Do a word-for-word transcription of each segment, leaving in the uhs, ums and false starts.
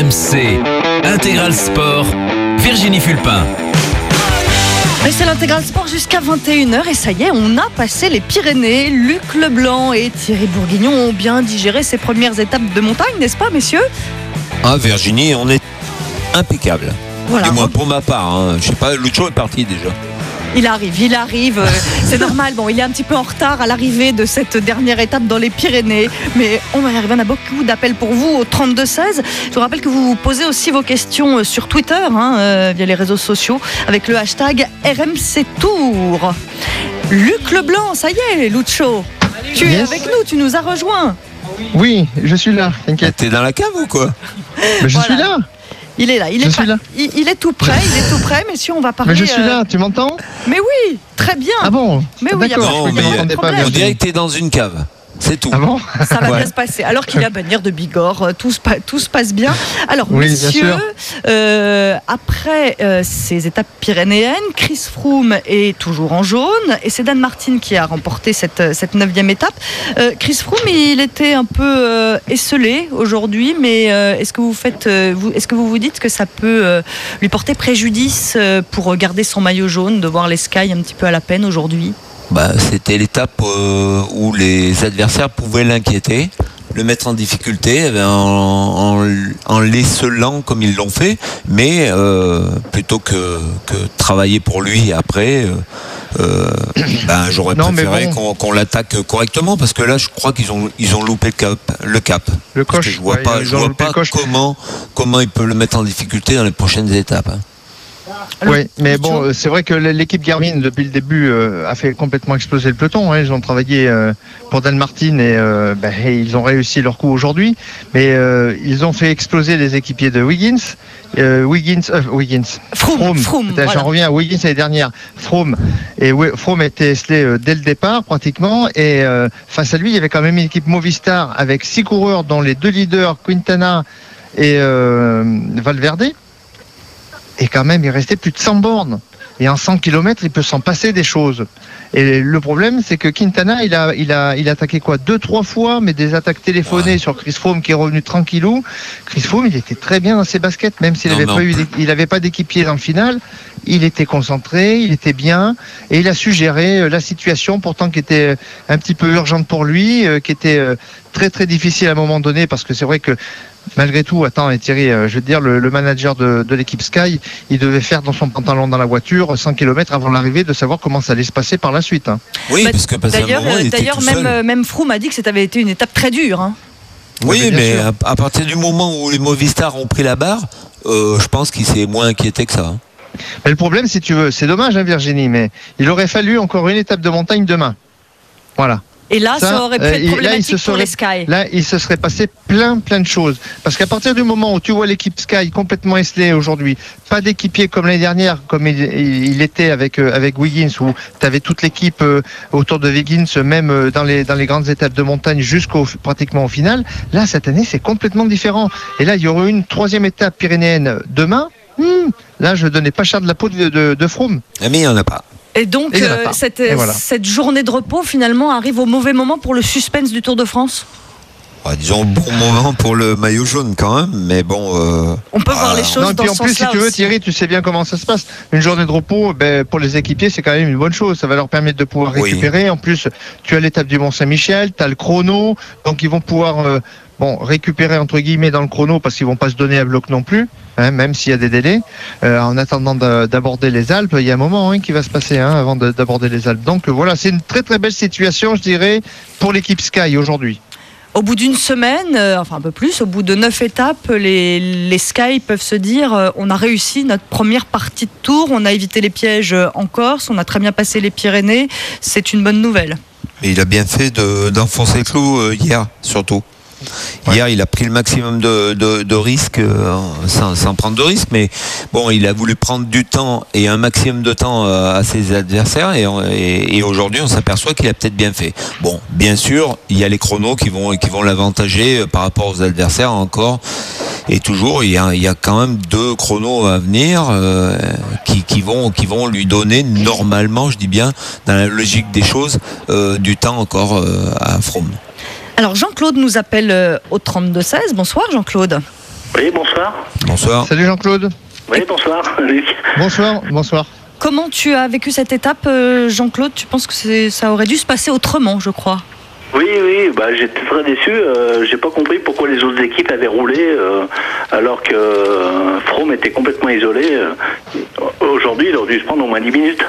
M C, Intégral Sport, Virginie Fulpin. Et c'est l'Intégral Sport jusqu'à vingt et une heures et ça y est, on a passé les Pyrénées. Luc Leblanc et Thierry Bourguignon ont bien digéré ces premières étapes de montagne, n'est-ce pas, messieurs ? Ah, Virginie, on est impeccable. Voilà. Du moins pour ma part, hein. Je sais pas, Lucho est parti déjà. Il arrive, il arrive, euh, c'est normal. Bon, il est un petit peu en retard à l'arrivée de cette dernière étape dans les Pyrénées, mais on va y arriver. On a beaucoup d'appels pour vous au trente-deux seize. Je vous rappelle que vous posez aussi vos questions sur Twitter, hein, euh, via les réseaux sociaux, avec le hashtag R M C Tour. Luc Leblanc, ça y est, Lucho, tu es Yes. avec nous, tu nous as rejoints. Oui, je suis là, t'inquiète. T'es dans la cave ou quoi? Mais je Voilà. suis là. Il est là, il Je est, suis pas- là. Il, il est tout prêt, il est tout prêt, messieurs, on va parler. Mais je suis euh, là, tu m'entends? Mais oui, très bien. Ah bon? Mais oui, D'accord, y a pas- je Non, y a mais pas de m'entendais pas problème. On bien. dirait que t'es dans une cave. C'est tout. Ah bon? Ça va Ouais. bien se passer. Alors qu'il a bannière de Bigorre, euh, tout se, pa- tout se passe bien. Alors, Oui, bien messieurs, sûr. euh, après euh, ces étapes pyrénéennes, Chris Froome est toujours en jaune et c'est Dan Martin qui a remporté cette, cette neuvième étape. Euh, Chris Froome, il était un peu euh, esselé aujourd'hui, mais euh, est-ce que vous faites, euh, vous, est-ce que vous vous dites que ça peut euh, lui porter préjudice euh, pour garder son maillot jaune, de voir les Sky un petit peu à la peine aujourd'hui ? Bah, c'était l'étape euh, où les adversaires pouvaient l'inquiéter, le mettre en difficulté en, en, en l'esselant comme ils l'ont fait, mais euh, plutôt que, que travailler pour lui après, euh, euh, ben, j'aurais Non, mais préféré bon. qu'on, qu'on l'attaque correctement, parce que là je crois qu'ils ont, ils ont loupé le cap. Le cap. Le Parce que coche. je vois ouais, pas, ils je ont vois loupé pas le coche. comment, comment il peut le mettre en difficulté dans les prochaines étapes. hein. Alors, Oui, mais Lucho, bon, euh, c'est vrai que l'équipe Garmin, depuis le début, euh, a fait complètement exploser le peloton. Hein. Ils ont travaillé euh, pour Dan Martin et, euh, ben, et ils ont réussi leur coup aujourd'hui. Mais euh, ils ont fait exploser les équipiers de Wiggins. Euh, Wiggins, euh, Wiggins. Froome, Froome, Putain, voilà. J'en reviens à Wiggins l'année dernière. Froome. Et oui, Froome était esselé euh, dès le départ, pratiquement. Et euh, face à lui, il y avait quand même une équipe Movistar avec six coureurs, dont les deux leaders, Quintana et euh, Valverde. Et quand même, il restait plus de cent bornes. Et en cent kilomètres, il peut s'en passer des choses. Et le problème, c'est que Quintana, il a, il a, il a attaqué quoi? Deux, trois fois, mais des attaques téléphonées Ouais. sur Chris Froome qui est revenu tranquillou. Chris Froome, il était très bien dans ses baskets, même s'il Non, n'avait mais pas en eu, plus- d'é- il avait pas d'équipier dans le final. Il était concentré, il était bien, et il a su gérer euh, la situation, pourtant qui était un petit peu urgente pour lui, euh, qui était euh, très très difficile à un moment donné, parce que c'est vrai que malgré tout, attends, et Thierry, euh, je veux te dire, le, le manager de, de l'équipe Sky, il devait faire dans son pantalon dans la voiture cent kilomètres avant l'arrivée, de savoir comment ça allait se passer par la suite. hein. Oui, Bah, parce que parce qu'à un D'ailleurs, moment, euh, il était d'ailleurs tout même, seul. euh, même Froome a dit que ça avait été une étape très dure. hein. Oui, Oui, bien mais sûr. à, à partir du moment où les Movistar ont pris la barre, euh, je pense qu'il s'est moins inquiété que ça. hein. Mais le problème, si tu veux, c'est dommage, hein, Virginie, mais il aurait fallu encore une étape de montagne demain. Voilà. Et là, ça, Ça, aurait pu euh, être il- là, il problématique se pour serait- les Sky. Là, il se serait passé plein, plein de choses. Parce qu'à partir du moment où tu vois l'équipe Sky complètement esselée aujourd'hui, pas d'équipier comme l'année dernière, comme il, il- il était avec, euh, avec Wiggins, où tu avais toute l'équipe euh, autour de Wiggins, même euh, dans les, dans les grandes étapes de montagne jusqu'au pratiquement au final. Là, cette année, c'est complètement différent. Et là, il y aurait une troisième étape pyrénéenne demain. Hmm, là, je donnais pas cher de la peau de, de, de Froome. Ah, mais il n'y en a pas. Et donc, Et il y en a euh, pas. cette, Et voilà. cette journée de repos, finalement, arrive au mauvais moment pour le suspense du Tour de France. Ouais, disons bon moment pour le maillot jaune quand même, mais bon. euh, On peut ah, voir les choses Non, et dans puis en ce plus, si sens-là tu veux, aussi. Thierry, tu sais bien comment ça se passe. Une journée de repos, ben, pour les équipiers, c'est quand même une bonne chose. Ça va leur permettre de pouvoir Oui. récupérer. En plus, tu as l'étape du Mont-Saint-Michel, tu as le chrono, donc ils vont pouvoir euh, bon, récupérer entre guillemets dans le chrono parce qu'ils vont pas se donner à bloc non plus, hein, même s'il y a des délais. Euh, en attendant d'a- d'aborder les Alpes, il y a un moment hein, qui va se passer hein, avant de- d'aborder les Alpes. Donc euh, voilà, c'est une très très belle situation, je dirais, pour l'équipe Sky aujourd'hui. Au bout d'une semaine, euh, enfin un peu plus, au bout de neuf étapes, les, les Sky peuvent se dire euh, on a réussi notre première partie de tour, on a évité les pièges euh, en Corse, on a très bien passé les Pyrénées, c'est une bonne nouvelle. Mais il a bien fait de- d'enfoncer le clou euh, hier, surtout. Hier, il a pris le maximum de, de, de risques, euh, sans, sans prendre de risques, mais bon, il a voulu prendre du temps et un maximum de temps euh, à ses adversaires, et, et, et aujourd'hui, on s'aperçoit qu'il a peut-être bien fait. Bon, bien sûr, il y a les chronos qui vont, qui vont l'avantager par rapport aux adversaires encore, et toujours, il y a, il y a quand même deux chronos à venir euh, qui, qui, vont, qui vont lui donner normalement, je dis bien, dans la logique des choses, euh, du temps encore euh, à Froome. Alors Jean-Claude nous appelle euh, au trente-deux seize. Bonsoir Jean-Claude. Oui, bonsoir. Bonsoir. Salut Jean-Claude. Oui, bonsoir, Luc. Bonsoir, bonsoir. Comment tu as vécu cette étape, euh, Jean-Claude? Tu penses que c'est, ça aurait dû se passer autrement, je crois? Oui, oui, bah, j'étais très déçu. Euh, j'ai pas compris pourquoi les autres équipes avaient roulé euh, alors que euh, Froome était complètement isolé. Euh, aujourd'hui, il aurait dû se prendre au moins dix minutes.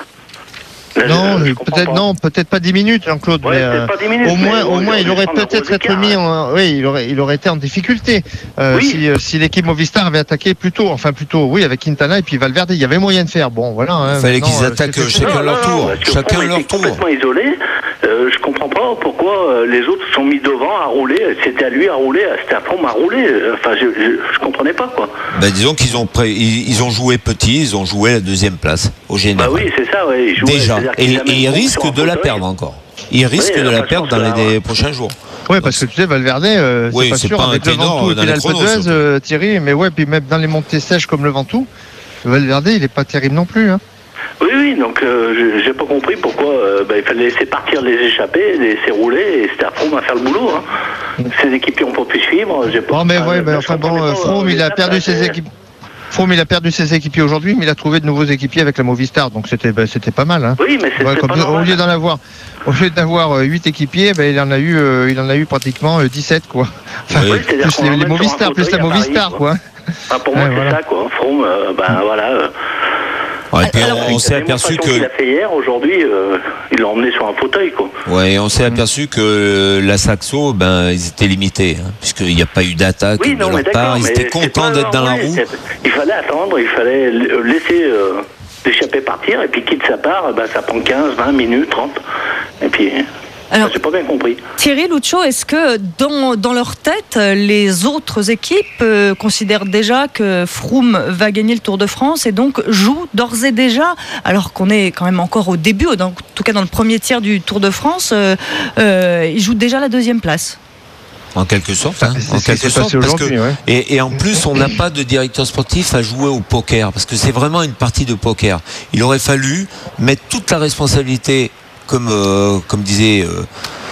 Là, Non, je- je peut-être comprends pas. non, peut-être pas dix minutes, Jean-Claude. Ouais, mais, peut-être euh, pas dix minutes, au moins, mais au bon, moins, il il aurait aurait dû peut-être prendre un être gros mis écart, en, oui, il aurait, il aurait été en difficulté euh, Oui. si, euh, si l'équipe Movistar avait attaqué plus tôt, enfin plus tôt, oui, avec Quintana et puis Valverde, il y avait moyen de faire. Bon, voilà. Hein, Il fallait maintenant, qu'ils euh, attaquent c'est- c'est- chacun Non, leur non, tour. non, parce que Chacun Froome leur était tour. complètement isolé. Euh, je comprends pas pourquoi euh, les autres se sont mis devant à rouler. C'était à lui à rouler, c'était à Froome à rouler. Enfin, je, je, je comprenais pas, quoi. Ben, disons qu'ils ont, pré- ils, ils ont joué petit, ils ont joué la deuxième place au Bah général. oui, c'est ça, ouais. Ils jouaient, Déjà. c'est-à-dire Et, qu'ils et amènent ils Froome risquent sur un de la fauteuil. perdre encore. Ils risquent Oui, de la enfin, je perdre pense dans que les là, des prochains jours. Ouais, parce que tu sais, Valverde, euh, Oui, c'est pas c'est sûr, pas un avec le ténor Ventoux et dans puis les l'Alpe chronos, d'Huez, surtout. euh, Thierry, mais ouais, puis même dans les montées sèches comme le Ventoux, Valverde, il est pas terrible non plus. Hein. Oui, oui, donc euh, je- j'ai pas compris pourquoi euh, bah, il fallait laisser partir les échappés, les laisser rouler, et c'était à Froome à faire le boulot. Hein. Ces équipiers n'ont pas pu suivre. J'ai pas, Bon, mais ah, ouais, bah, mais je enfin bon, comprenais euh, pas, Froome, euh, il a l'étape, perdu là, ses c'est- équipes. Froome, il a perdu ses équipiers aujourd'hui, mais il a trouvé de nouveaux équipiers avec la Movistar, donc c'était, bah, c'était pas mal. Hein. Oui, mais c'est Ouais, c'est comme pas ça, au normal. lieu d'en avoir, au lieu d'avoir euh, huit équipiers, ben, il en a eu, euh, il en a eu pratiquement euh, dix-sept quoi. Enfin, Oui, c'est-à-dire plus qu'on les, les l'emmène sur un Movistar, plus la fauteuil à Paris, Movistar, quoi. quoi. Enfin, pour moi, Ouais, c'est voilà. ça, quoi. Froome, euh, ben voilà. euh, Ouais, et puis Alors, on, avec on s'est la aperçu démonstration qu'il que, a fait hier, aujourd'hui, euh, il l'a emmené sur un fauteuil, quoi. ouais, on s'est aperçu que la Saxo, ben, ils étaient limités, hein, puisqu'il n'y a pas eu d'attaque Oui, de non, mais leur d'accord, part. Ils mais étaient c'est contents pas d'être dans la rouler, roue. c'est- Il fallait attendre, il fallait l- laisser euh, l'échappée partir, et puis quitte sa part, ben, ça prend quinze, vingt minutes, trente. Et puis, Alors, j'ai pas bien compris. Thierry Lucho, est-ce que dans, dans leur tête, les autres équipes euh, considèrent déjà que Froome va gagner le Tour de France et donc jouent d'ores et déjà, alors qu'on est quand même encore au début, en tout cas dans le premier tiers du Tour de France, euh, euh, ils jouent déjà la deuxième place? En quelque sorte, hein, C'est en ce qui quelque s'est sorte, passé parce que aujourd'hui, ouais. et, et en plus on n'a pas de directeur sportif à jouer au poker, parce que c'est vraiment une partie de poker. Il aurait fallu mettre toute la responsabilité, comme euh, comme disait euh,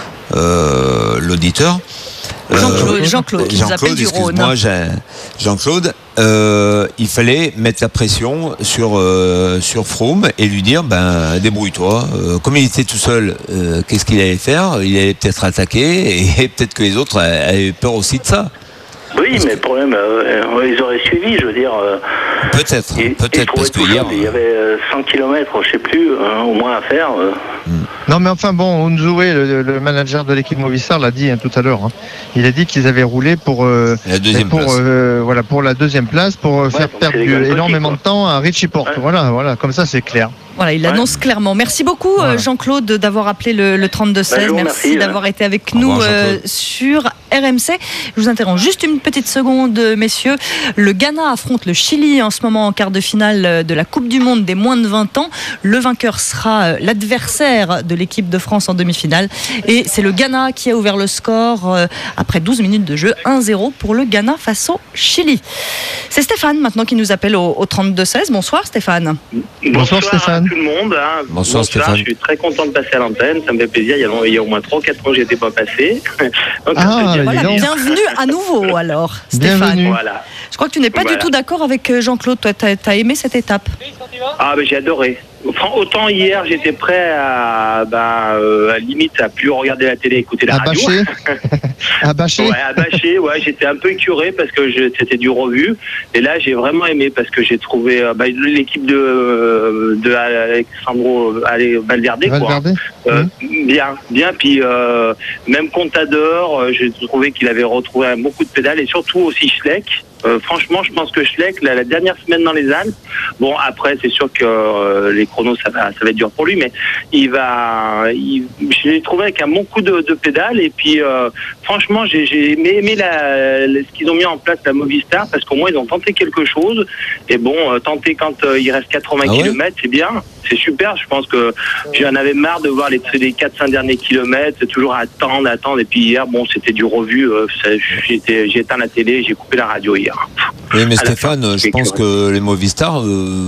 euh, l'auditeur. Jean-Claude, Jean-Claude, qui nous appelle du Rhône. excuse-moi, j'ai- Jean-Claude, euh, il fallait mettre la pression sur euh, sur Froome et lui dire ben débrouille-toi. Euh, comme il était tout seul, euh, qu'est-ce qu'il allait faire? Il allait peut-être attaquer et peut-être que les autres avaient peur aussi de ça. Oui, mais le problème, euh, euh, ils auraient suivi, je veux dire. euh, Peut-être, ils- ils peut-être trouvaient parce que tout hier. seul, il y avait euh, cent kilomètres, je sais plus, hein, au moins à faire. euh. Non, mais enfin bon, Unzoué, le, le manager de l'équipe Movistar, l'a dit hein, tout à l'heure. Hein. Il a dit qu'ils avaient roulé pour euh, La deuxième pour place. euh, voilà pour la deuxième place pour euh, faire donc perdre c'est les du- gars de énormément de Petit, temps à Richie Porte. Ouais. Voilà, voilà, comme ça c'est clair. Voilà, il l'annonce clairement. Merci beaucoup Voilà. euh, Jean-Claude d'avoir appelé le, le trente-deux seize. Bah, je vous Merci remercie, d'avoir été avec Au nous revoir, euh, Jean-Claude. sur R M C. Je vous interromps juste une petite seconde, messieurs. Le Ghana affronte le Chili en ce moment en quart de finale de la Coupe du Monde des moins de vingt ans. Le vainqueur sera euh, l'adversaire de l'équipe de France en demi-finale. Et c'est le Ghana qui a ouvert le score euh, après douze minutes de jeu. un zéro pour le Ghana face au Chili. C'est Stéphane maintenant qui nous appelle au, au trente-deux seize. Bonsoir Stéphane. Bonsoir, Bonsoir Stéphane. à tout le monde. hein. Bonsoir, Stéphane. Je suis très content de passer à l'antenne. Ça me fait plaisir. Il y a, il y a au moins trois quatre ans que je n'étais pas passé. Donc, Ah, ça fait bien. Voilà, dis donc. bienvenue à nouveau alors Stéphane. Bienvenue. Voilà. Je crois que tu n'es pas Voilà. du tout d'accord avec euh, Jean-Claude. Toi, tu as aimé cette étape. Ah, ben j'ai adoré. Fran- Autant hier, j'étais prêt à, bah, euh, à limite à plus regarder la télé, écouter la À radio. bâcher, à bâcher. Ouais, à bâcher, ouais, j'étais un peu écuré parce que je- c'était du revu. Et là, j'ai vraiment aimé parce que j'ai trouvé euh, bah, l'équipe de, de Alexandro allez, Valverde, quoi. Valverde. Euh, Mhm. Bien, bien. Puis euh, même Contador, euh, j'ai trouvé qu'il avait retrouvé beaucoup de pédales et surtout aussi Schleck. Euh, franchement, je pense que Schleck, la, la dernière semaine dans les Alpes, bon après c'est sûr que euh, les chronos ça va, ça va être dur pour lui, mais il va, il, je l'ai trouvé avec un bon coup de, de pédale et puis euh, franchement j'ai, j'ai aimé, aimé la, la- ce qu'ils ont mis en place la Movistar parce qu'au moins ils ont tenté quelque chose et bon euh, tenter quand euh, il reste quatre-vingts Ah ouais kilomètres c'est bien, c'est super. Je pense que j'en avais marre de voir les, les quatre cinq derniers kilomètres, c'est toujours attendre, attendre et puis hier bon c'était du revu, euh, ça, j'étais, j'ai éteint la télé, j'ai coupé la radio hier. Oui, mais à la Stéphane, fin, je c'est pense que- que les Movistar, euh,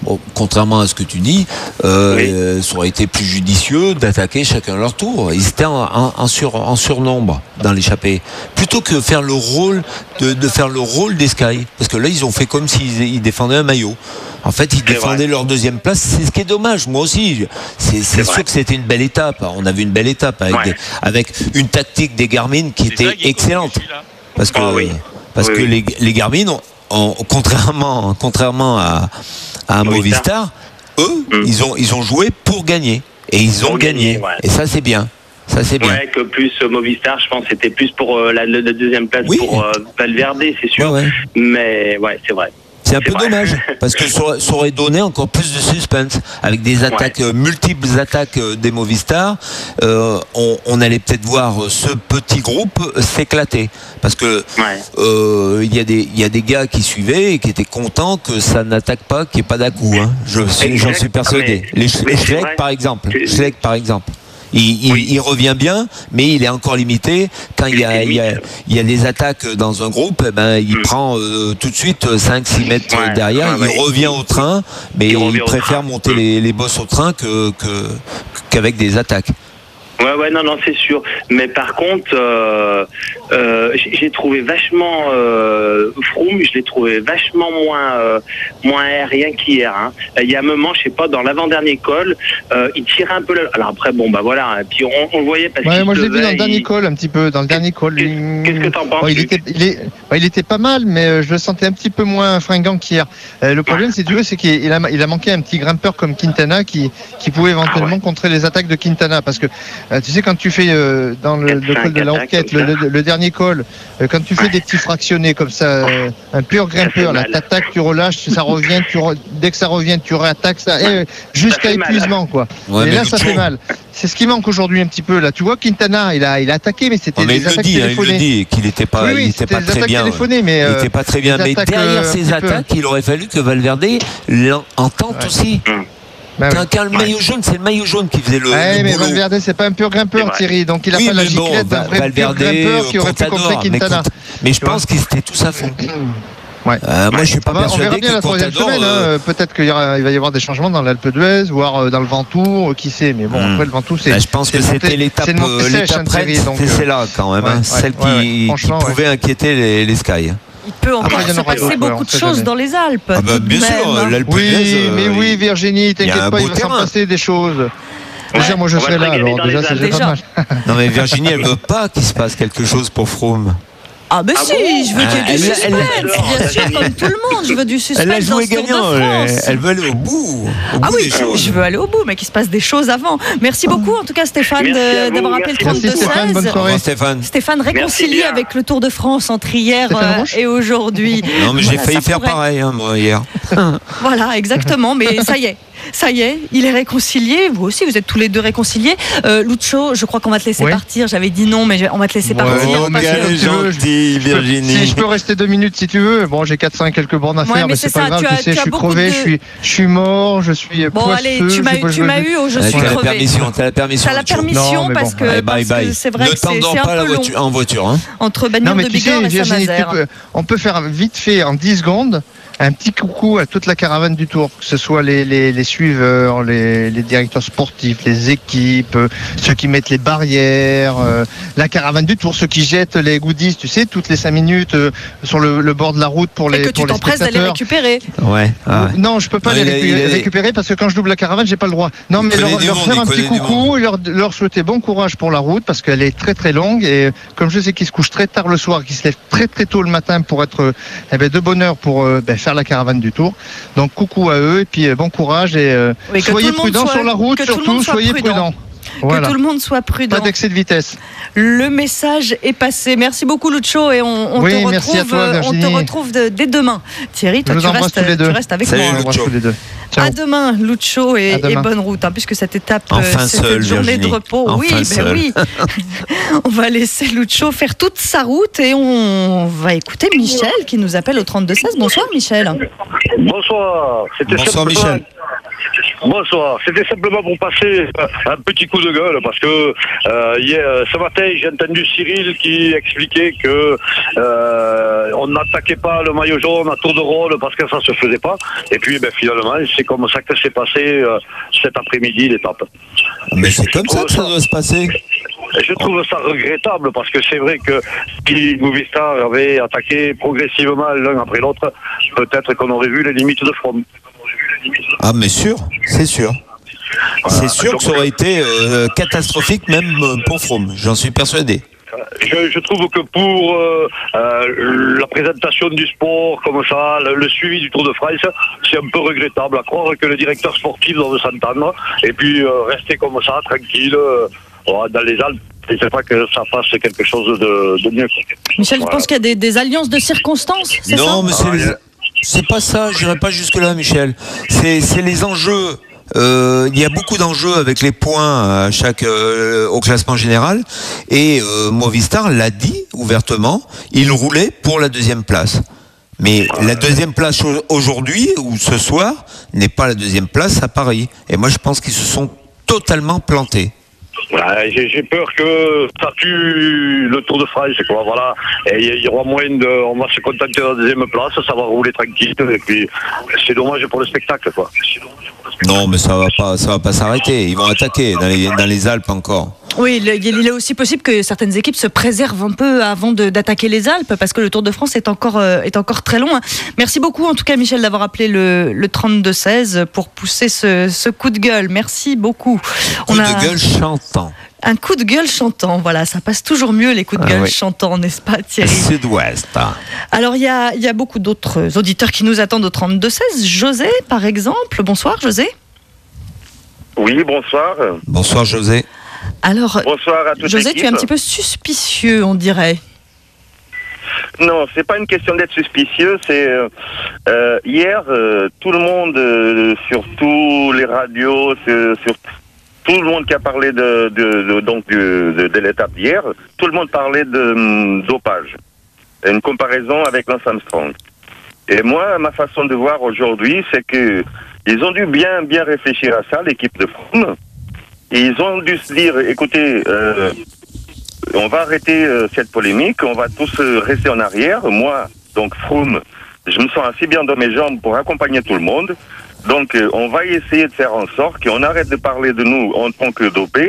bon, contrairement à ce que tu dis, euh, Oui. euh, ça aurait été plus judicieux d'attaquer chacun leur tour. Ils étaient en, en, en, sur, en surnombre dans l'échappée. Plutôt que faire le rôle de, de faire le rôle des Sky. Parce que là, ils ont fait comme s'ils ils défendaient un maillot. En fait, ils C'est défendaient vrai. leur deuxième place. C'est ce qui est dommage. Moi aussi, c'est, c'est, C'est sûr vrai. que c'était une belle étape. On a vu une belle étape avec, Ouais. des, avec une tactique des Garmin qui était excellente. Parce que, Ah oui. parce Oui, que oui. les, les Garmin, ont, ont- contrairement, contrairement à, à Movistar, Movistar. eux, Mm. ils, ont, ils ont joué pour gagner. Et ils ont Pour gagné. gagner, ouais. Et ça, c'est bien. Ça, c'est bien. Ouais, que plus euh, Movistar, je pense, c'était plus pour euh, la, la deuxième place Oui. pour euh, Valverde, c'est sûr. Ouais, ouais. Mais ouais, c'est vrai. C'est un C'est peu vrai. dommage parce que ça aurait, ça aurait donné encore plus de suspense avec des attaques, euh, multiples attaques euh, des Movistar. Euh, on, on allait peut-être voir euh, ce petit groupe euh, s'éclater parce que Ouais. euh, il y a des il y a des gars qui suivaient et qui étaient contents que ça n'attaque pas, qu'il n'y ait pas d'à-coup. Hein. Je suis, j'en suis persuadé. Mais- Les mais c'est Schleck vrai. par exemple, C'est- Schleck par exemple. Il, il, Oui. il revient bien, mais il est encore limité. Quand il y a, il y a, il y a des attaques dans un groupe, eh ben, il Mm. prend euh, tout de suite cinq six mètres Ouais, derrière. ouais, il ouais. revient au train, mais Il il, revient au préfère train. monter Mm. les, les bosses au train que, que, qu'avec des attaques. Ouais, ouais, non, non, c'est sûr. Mais par contre, euh, euh, j'ai j'ai trouvé vachement euh, Froome, je l'ai trouvé vachement moins euh, moins aérien qu'hier. Hein. Il y a un moment, je sais pas, dans l'avant-dernier col, euh, il tirait un peu. Le... Alors après, bon, bah voilà. Et puis on, on le voyait parce Ouais, qu'il moi je se l'ai vu dans le levait, dernier il- call un petit peu, dans le dernier call. Qu'est-ce- il- qu'est-ce que t'en penses, Bon, il, Luc était, il, est- ouais, il était pas mal, mais euh, je le sentais un petit peu moins fringant qu'hier. Euh, le problème, si tu veux, c'est qu'il a, il a manqué un petit grimpeur comme Quintana qui, qui pouvait éventuellement Ah ouais. contrer les attaques de Quintana. Parce que euh, tu sais, quand tu fais euh, dans le, le quatre, col de cinq la attaques Enquête, comme le, ça. le- le dernier col, euh, quand tu fais Ouais. des petits fractionnés comme ça, euh, un pur grimpeur, là, mal. t'attaques, tu relâches, ça revient, tu re- dès que ça revient, tu réattaques ça, et, euh, jusqu'à fait mal. épuisement, quoi. Ouais, et mais là, ça Lucho- fait mal. C'est ce qui manque aujourd'hui un petit peu là. Tu vois, Quintana, il a, il a attaqué, mais c'était Oh, mais des il le attaques dit, hein, il le téléphonées. dit qu'il n'était pas, Oui, il oui, était c'était pas des très attaques bien. téléphonées, mais Il euh, n'était pas très bien. des Mais attaques, derrière euh, un ces petit peu. attaques, il aurait fallu que Valverde l'entente Ouais. aussi. bah oui. Quand, quand le maillot jaune, c'est le maillot jaune qui faisait le, Ouais, le mais boulot. Valverde, c'est pas un pur C'est grimpeur, vrai. Thierry. Donc il a Oui, pas la mais bon, giclette d'un Va- vrai pur Valverde, grimpeur qui aurait pu Contador, contrer mais, Quintana. Cont- mais je Tu vois. pense qu'ils étaient tous à fond. Ouais. Euh, moi, je suis pas On, va- on persuadé verra bien que la troisième Contador. semaine. euh, hein. Peut-être qu'il y aura- il va y avoir des changements dans l'Alpe d'Huez, voire euh, dans le Ventoux, euh, qui sait. Mais bon, Hmm. après le Ventoux, c'est. bah, je pense c'est que le c'était montée- l'étape, c'est une montée euh, sèche, l'étape hein, Thierry, reine, donc, c'était euh, celle-là quand même, ouais, hein, ouais, celle qui, ouais, ouais. qui Franchement, pouvait inquiéter les, les Sky. Il peut encore Après, il y en se aura passer d'autres, beaucoup on de sait choses jamais. dans les Alpes. Ah bah, tout de bien même, sûr, hein. l'Alpe Oui, d'Huez, euh, mais oui, Virginie, y a t'inquiète un pas, il beau va s'en terrain. passer des choses. Déjà, Ouais. moi, je On va serai se là, régaler alors dans déjà, les c'est Alpes. déjà pas mal. Non mais Virginie, elle veut pas qu'il se passe quelque chose pour Froome. Ah ben Ah si, bon je veux qu'il y ait Elle- du elle- suspense, elle- bien sûr, comme tout le monde, je veux du suspense Elle a dans joué ce Tour de gagnant, elle, France. elle veut aller au bout, au Ah bout oui, des choses. je veux aller au bout, mais qu'il se passe des choses avant. Merci beaucoup, en tout cas, Stéphane, Merci de- à vous, d'avoir appelé le merci trente-deux Merci Stéphane, bonne seize. Au revoir, soirée. Stéphane. Stéphane réconcilié bien. avec le Tour de France entre hier Stéphane euh, Roche et aujourd'hui. Non mais j'ai Voilà, failli ça faire pourrait- pareil hein, moi hier. Voilà, exactement, mais ça y est. Ça y est, il est réconcilié. Vous aussi, vous êtes tous les deux réconciliés. Euh, Lucho, je crois qu'on va te laisser Oui. partir. J'avais dit non, mais je- on va te laisser Ouais, partir. non, mais parce elle que- est gentille, gentille, Virginie. Si je peux rester deux minutes si tu veux. Bon, j'ai quatre cinq quelques bornes à Ouais, faire, mais mais c'est c'est pas ça, grave. tu Tu, as- sais, tu je as suis beaucoup crevé, de- je suis, je suis mort, je suis Bon, poisseux. allez, tu je m'as sais pas, eu, je tu veux- m'as eu, oh, je Ouais, suis t'as la crevée. permission, t'as la permission. T'as la Lucho. permission Non, mais parce bon. que Allez, bye parce que bye. c'est vrai Ne que c'est t'endors c'est un pas la peu long voiture, en voiture. Hein. entre Bagnères Non, mais de tu sais, Bigorre et Virginie, tu Saint-Nazaire. peux- on peut faire vite fait en dix secondes un petit coucou à toute la caravane du Tour, que ce soit les, les, les suiveurs, les, les directeurs sportifs, les équipes, euh, ceux qui mettent les barrières, euh, la caravane du Tour, ceux qui jettent les goodies, tu sais, toutes les cinq minutes euh, sur le, le bord de la route pour Et les, que tu pour les t'empresses d'aller spectateurs. récupérer. Ouais. ah ouais. Non, je peux pas Non, les il a- récu- il a- récupérer parce que quand je double la caravane, j'ai pas le droit. Non, Il mais connaît leur, du leur monde, faire il un petit connaît du coucou, et leur, leur souhaiter bon courage pour la route parce qu'elle est très très longue et comme je sais qu'ils se couchent très tard le soir, qu'ils se lèvent très très tôt le matin pour être euh, eh ben, de bonne heure pour euh, ben, faire la caravane du Tour. Donc coucou à eux et puis euh, bon courage et euh, Oui, que soyez tout le monde prudents soit- sur la route, que tout le surtout monde soit soyez prudent. prudents. Que Voilà. tout le monde soit prudent. Pas d'excès de vitesse. Le message est passé. Merci beaucoup Lucho et on, on Oui, te retrouve, merci à toi, euh, on te Virginie. retrouve de- dès demain. Thierry, toi Je tu vous embrasse restes, tous les deux. tu restes avec Salut, moi. On embrasse Lucho. tous les deux. Ciao. À demain, Lucho, et, À demain. et bonne route, hein, puisque cette étape, euh, Enfin c'est seul, cette journée de Virginie. repos. Enfin oui, ben seul. oui. On va laisser Lucho faire toute sa route et on va écouter Michel qui nous appelle au trente-deux seize. Bonsoir Michel. Bonsoir. C'était Bonsoir Seb Michel. Cohen. Bonsoir. C'était simplement pour passer un petit coup de gueule parce que euh, hier, ce matin, j'ai entendu Cyril qui expliquait que euh, on n'attaquait pas le maillot jaune à tour de rôle parce que ça se faisait pas. Et puis, ben, finalement, c'est comme ça que s'est passé euh, cet après-midi l'étape. Mais c'est comme ça que ça doit se passer. Je trouve ça regrettable parce que c'est vrai que si Movistar avait attaqué progressivement l'un après l'autre, peut-être qu'on aurait vu les limites de Froome. Ah mais sûr, c'est sûr. Voilà. C'est sûr Donc, que ça aurait été euh, catastrophique même pour Froome, j'en suis persuadé. Je, je trouve que pour euh, euh, la présentation du sport comme ça, le, le suivi du Tour de France, c'est un peu regrettable à croire que le directeur sportif doit s'entendre et puis euh, rester comme ça, tranquille, euh, dans les Alpes. Et c'est pas que ça fasse quelque chose de, de mieux. Michel, Voilà. je pense qu'il y a des, des alliances de circonstances, c'est Non, ça mais c'est, Ah, les- c'est pas ça, j'irai pas jusque-là, Michel. C'est, c'est les enjeux. Euh, Il y a beaucoup d'enjeux avec les points à chaque, euh, au classement général. Et euh, Movistar l'a dit ouvertement, il roulait pour la deuxième place. Mais la deuxième place au- aujourd'hui ou ce soir n'est pas la deuxième place à Paris. Et moi, je pense qu'ils se sont totalement plantés. Ouais, j'ai, j'ai peur que ça tue le Tour de France, quoi, voilà. Et il y aura moins de, on va se contenter de la deuxième place, ça va rouler tranquille, et puis c'est dommage pour le spectacle, quoi. Non, mais ça va pas, ça va pas s'arrêter. Ils vont attaquer dans les, dans les Alpes encore. Oui, il il est aussi possible que certaines équipes se préservent un peu avant de- d'attaquer les Alpes, parce que le Tour de France est encore, euh, est encore très long. Merci beaucoup, en tout cas, Michel, d'avoir appelé le, le trente-deux seize pour pousser ce, ce coup de gueule. Merci beaucoup. Coup de gueule chantant. Un coup de gueule chantant, voilà, ça passe toujours mieux les coups de Ah gueule oui. chantants, n'est-ce pas Thierry? Sud-Ouest. Alors il y a, il y a beaucoup d'autres auditeurs qui nous attendent au trente-deux seize. José, par exemple. Bonsoir José. Oui, bonsoir. Bonsoir José. Alors, Bonsoir à toute José, l'équipe. tu es un petit peu suspicieux, on dirait. Non, c'est pas une question d'être suspicieux. C'est euh, euh, hier, euh, tout le monde, euh, sur tous les radios, sur, sur tout le monde qui a parlé de, de, de donc du, de, de l'étape d'hier, tout le monde parlait de hum, dopage. Une comparaison avec Lance Armstrong. Et moi, ma façon de voir aujourd'hui, c'est que ils ont dû bien, bien réfléchir à ça, l'équipe de Froome. Et ils ont dû se dire, écoutez, euh, on va arrêter euh, cette polémique, on va tous euh, rester en arrière. Moi, donc Froome, je me sens assez bien dans mes jambes pour accompagner tout le monde. Donc euh, on va essayer de faire en sorte qu'on arrête de parler de nous en tant que dopés.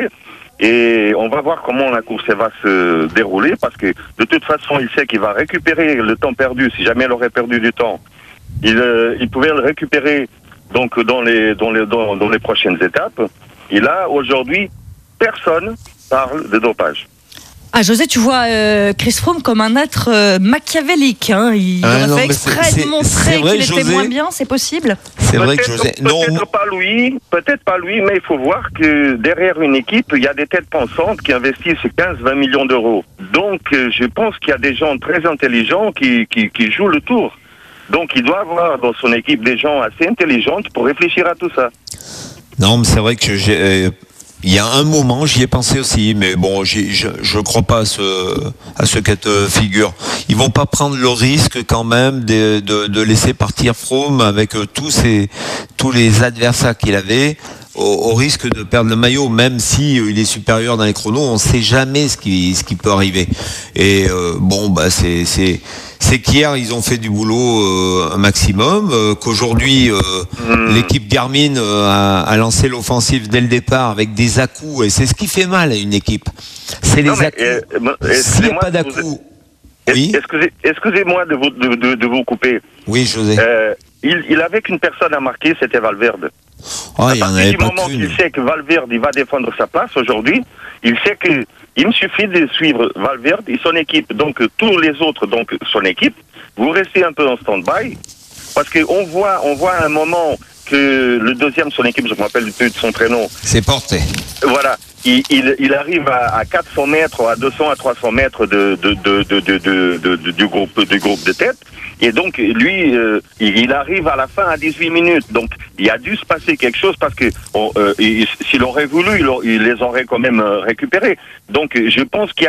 Et on va voir comment la course va se dérouler, parce que de toute façon, il sait qu'il va récupérer le temps perdu. Si jamais il aurait perdu du temps, il, euh, il pouvait le récupérer donc dans les, dans les, dans, dans les prochaines étapes. Et là, aujourd'hui, personne parle de dopage. Ah José, tu vois euh, Chris Froome comme un être euh, machiavélique. Hein. Il Ah, aurait non, fait mais c'est- exprès c'est- de montrer c'est vrai, qu'il était José. moins bien, c'est possible? C'est vrai que Peut-être- José. Non, Peut-être moi- pas lui, peut-être pas lui, mais il faut voir que derrière une équipe, il y a des têtes pensantes qui investissent quinze à vingt millions d'euros. Donc, euh, je pense qu'il y a des gens très intelligents qui, qui, qui jouent le tour. Donc, il doit avoir dans son équipe des gens assez intelligents pour réfléchir à tout ça. non, mais c'est vrai que j'ai. euh, Il y a un moment, j'y ai pensé aussi, mais bon, j'y- je je crois pas à ce à ce cas de figure. Ils vont pas prendre le risque quand même de de, de laisser partir Froome avec euh, tous ces tous les adversaires qu'il avait, au, au risque de perdre le maillot, même si euh, il est supérieur dans les chronos. On sait jamais ce qui ce qui peut arriver. Et euh, bon, bah c'est c'est c'est qu'hier ils ont fait du boulot euh, un maximum, euh, qu'aujourd'hui euh, Hmm. l'équipe Garmin euh, a, a lancé l'offensive dès le départ avec des à-coups, et c'est ce qui fait mal à une équipe. C'est les Non, mais, à-coups. euh, bon, S'il n'y a excusez-moi pas de vous- d'à-coups. es- Oui, Excusez, excusez-moi de vous, de, de, de vous couper. oui, José. Euh, il, il avait qu'une personne à marquer, c'était Valverde. Ah, À il n'y en partir avait du pas moment qu'une. qu'il sait que Valverde il va défendre sa place aujourd'hui, il sait que il me suffit de suivre Valverde et son équipe, donc euh, tous les autres, donc son équipe, vous restez un peu en stand-by, parce qu'on voit, on voit à un moment que le deuxième, son équipe, je me rappelle plus de son prénom, C'est porté. voilà, il, il, il arrive à, à quatre cents mètres, à deux cents, à trois cents mètres de, de, de, de, de, de, de- de- du groupe, du groupe de tête. Et donc, lui, euh, il, il arrive à la fin à dix-huit minutes. Donc, il a dû se passer quelque chose parce que on, euh, il- s'il aurait voulu, il, a- il les aurait quand même euh, récupérés. Donc, je pense qu'il y a,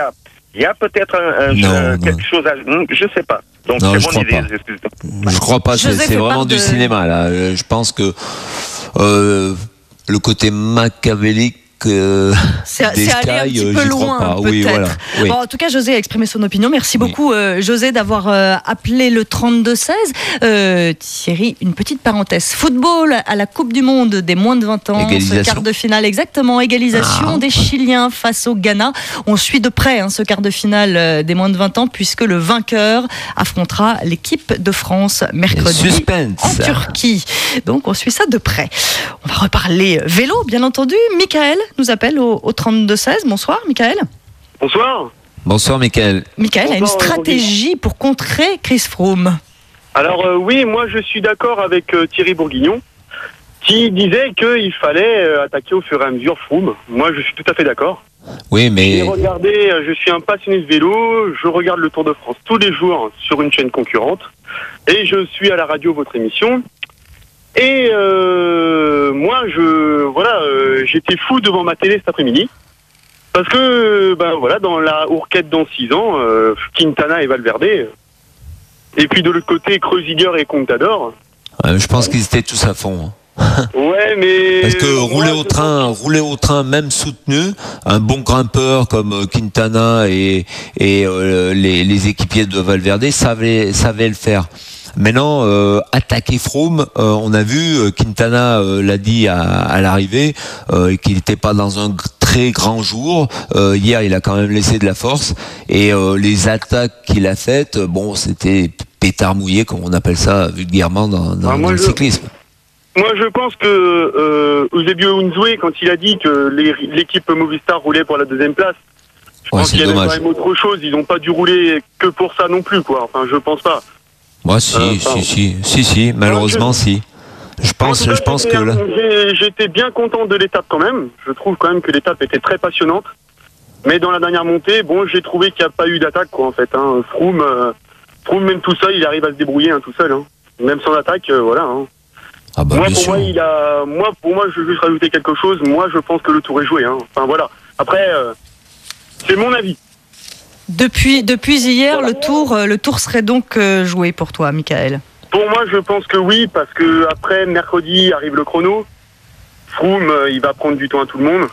Il y a peut-être un, un Non, euh, non. quelque chose à... Je sais pas. Donc Non, c'est je mon crois idée. pas. excuse-moi. Je crois pas, c'est, José c'est fait vraiment part du de- cinéma là. Euh, Je pense que euh, le côté machiavélique euh, C'est des c'est allé un Sky, petit euh, peu j'y crois loin, pas. peut-être. Oui, voilà. Oui. Bon, en tout cas, José a exprimé son opinion. Merci Oui. beaucoup, euh, José, d'avoir euh, appelé le trente-deux seize. Euh, Thierry, une petite parenthèse. Football à la Coupe du Monde des moins de vingt ans. Égalisation. Ce quart de finale, exactement. Égalisation Ah. des Chiliens face au Ghana. On suit de près hein, ce quart de finale euh, des moins de vingt ans, puisque le vainqueur affrontera l'équipe de France mercredi Suspense. en Turquie. Donc, on suit ça de près. On va reparler vélo, bien entendu. Michael nous appelle au, au trente-deux seize. Bonsoir, Michael. Bonsoir. Bonsoir, Mickaël. Michael a une Bonsoir, stratégie pour contrer Chris Froome. Alors euh, oui, moi je suis d'accord avec euh, Thierry Bourguignon qui disait qu'il fallait euh, attaquer au fur et à mesure Froome. Moi je suis tout à fait d'accord. Oui, J'ai mais regardé, euh, je suis un passionné de vélo, je regarde le Tour de France tous les jours sur une chaîne concurrente et je suis à la radio votre émission. Et euh, moi je voilà, euh, j'étais fou devant ma télé cet après-midi. Parce que, ben voilà, dans la Ourquette dans six ans, euh, Quintana et Valverde, et puis de l'autre côté, Kreuziger et Contador. euh, je pense qu'ils étaient tous à fond. Ouais, mais... Parce que moi, rouler au je- train, rouler au train, même soutenu, un bon grimpeur comme euh, Quintana et, et euh, les, les équipiers de Valverde savaient, savaient le faire. Maintenant, euh, attaquer Froome, euh, on a vu, euh, Quintana euh, l'a dit à, à l'arrivée, euh, qu'il n'était pas dans un g- très grand jour. Euh, hier, il a quand même laissé de la force. Et euh, les attaques qu'il a faites, euh, bon, c'était pétard mouillé, comme on appelle ça vulgairement dans, dans, Ah, moi, dans le je- cyclisme. Moi, je pense que euh, Eusebio Unzue, quand il a dit que les- l'équipe Movistar roulait pour la deuxième place, je Ouais, pense c'est qu'il y avait dommage. quand même autre chose. Ils n'ont pas dû rouler que pour ça non plus, quoi. Enfin, je pense pas. Moi, si, Euh, si, pardon. si, si, si, malheureusement, si. Je pense, En tout cas, je pense j'étais- que là. j'ai- J'étais bien content de l'étape quand même. Je trouve quand même que l'étape était très passionnante. Mais dans la dernière montée, bon, j'ai trouvé qu'il n'y a pas eu d'attaque, quoi, en fait. Hein. Froome, euh, Froome, même tout seul, il arrive à se débrouiller hein, tout seul. Hein. Même sans attaque, euh, voilà. Hein. Ah bah, moi, bien pour sûr. moi, il a, moi, pour moi, je veux juste rajouter quelque chose. Moi, je pense que le tour est joué. Hein. Enfin, voilà. Après, euh, c'est mon avis. Depuis, depuis hier, le tour, euh, le tour serait donc euh, joué pour toi, Michael. Pour moi, je pense que oui, parce que après mercredi arrive le chrono. Froome, euh, il va prendre du temps à tout le monde.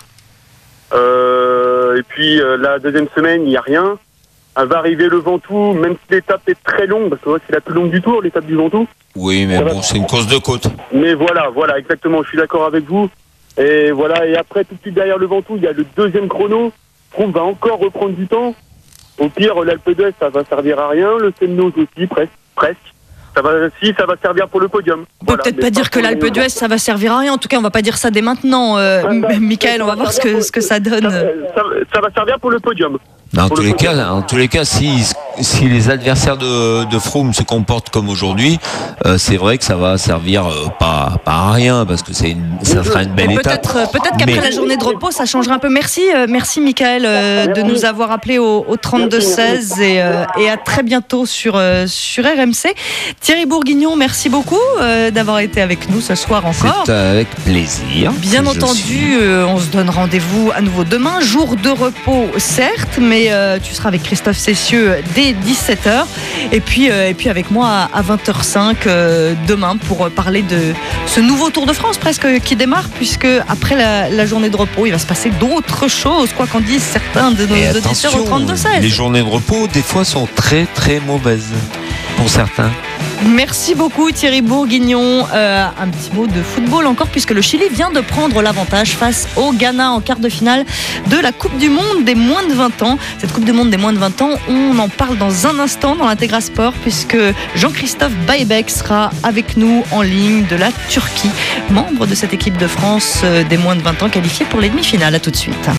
Euh, et puis euh, la deuxième semaine, il n'y a rien. Elle va arriver le Ventoux, même si l'étape est très longue, parce que ouais, c'est la plus longue du tour, l'étape du Ventoux. Oui, mais bon, c'est une course de côte. Mais voilà, voilà, exactement, je suis d'accord avec vous. Et voilà, et après, tout de suite derrière le Ventoux, il y a le deuxième chrono. Froome va encore reprendre du temps. Au pire, l'Alpe d'Huez, ça va servir à rien. Le Semnoz aussi, presque. presque. Ça va, si, ça va servir pour le podium. On peut peut-être pas dire que l'Alpe d'Huez, ça va servir à rien. En tout cas, on va pas dire ça dès maintenant. Euh, Michael, on va voir ce que, ce que ça donne. Ça, ça, ça va servir pour le podium. Mais en Pour tous le les coup. cas, en tous les cas, si, si les adversaires de, de Froome se comportent comme aujourd'hui, euh, c'est vrai que ça va servir euh, pas, pas à rien, parce que c'est une, ça sera une belle étape. Peut-être, euh, peut-être qu'après Mais- la journée de repos, ça changera un peu. Merci, euh, merci Michael euh, de nous avoir appelé au, au trente-deux seize et, euh, et à très bientôt sur, euh, sur R M C. Thierry Bourguignon, merci beaucoup euh, d'avoir été avec nous ce soir encore. C'est avec plaisir. Bien que je suis. entendu, euh, on se donne rendez-vous à nouveau demain, jour de repos certes, mais euh, tu seras avec Christophe Cessieux dès dix-sept heures et puis, euh, et puis avec moi à vingt heures cinq euh, demain pour parler de ce nouveau Tour de France presque qui démarre, puisque après la, la journée de repos, il va se passer d'autres choses, quoi qu'en disent certains de nos Et auditeurs attention, au trente-deux seize. les journées de repos, des fois, sont très très mauvaises pour certains. Merci beaucoup Thierry Bourguignon. Euh, un petit mot de football encore, puisque le Chili vient de prendre l'avantage face au Ghana en quart de finale de la Coupe du Monde des moins de vingt ans. Cette Coupe du Monde des moins de vingt ans, on en parle dans un instant dans l'Intégra Sport, puisque Jean-Christophe Baebek sera avec nous en ligne de la Turquie, membre de cette équipe de France euh, des moins de vingt ans qualifiée pour les demi-finales. À tout de suite.